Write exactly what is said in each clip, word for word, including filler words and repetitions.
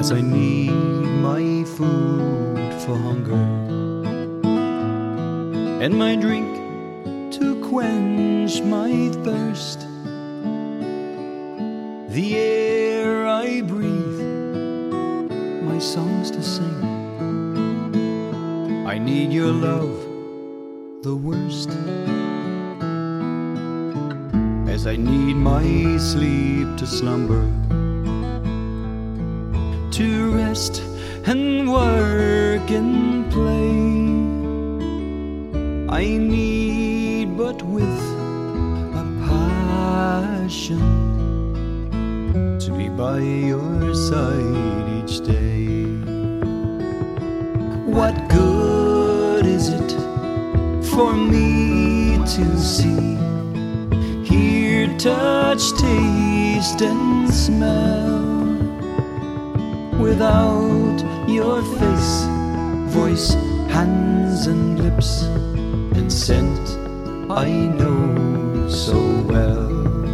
as I need my food for hunger, and my drink to quench my thirst. The air I breathe, my songs to sing. I need your love the worst, as I need my sleep to slumber, to rest and work and play. I need but with a passion to be by your side each day. What good is it for me to see, hear, touch, taste and smell, without your face, voice, hands and lips, and scent I know so well?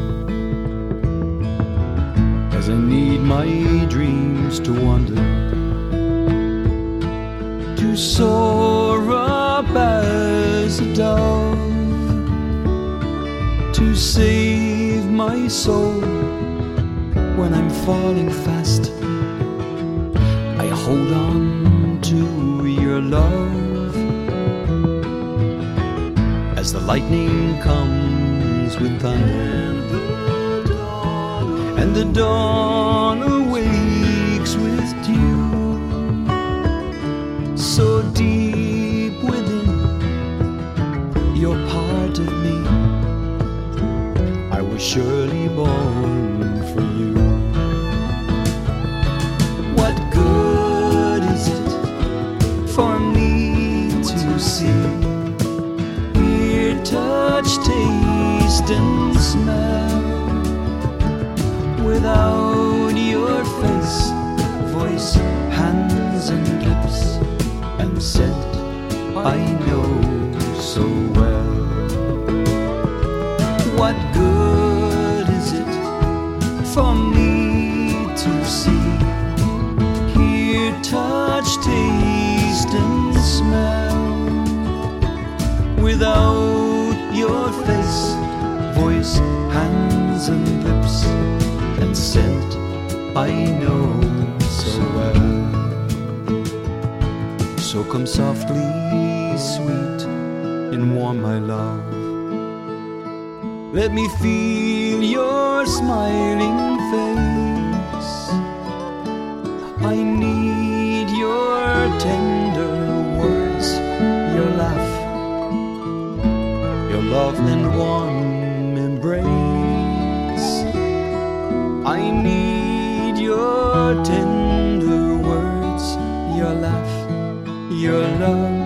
As I need my dreams to wander, to soar up as a dove, to save my soul when I'm falling fast. I hold on to your love, as the lightning comes with thunder, and the dawn awakes with dew. So deep within, you're part of me. I was surely born for you. What good is it for me to see, hear, touch, taste and smell, without your face, voice, hands and lips, and scent I know so well? What good is it for me to see, hear, touch, taste and smell, without your face, voice, hands and lips, and scent I know so well? So come softly, sweet and warm, my love. Let me feel your smiling face. I need your tender words, your laugh, your love and warm embrace. I need your tender words, your laugh, your love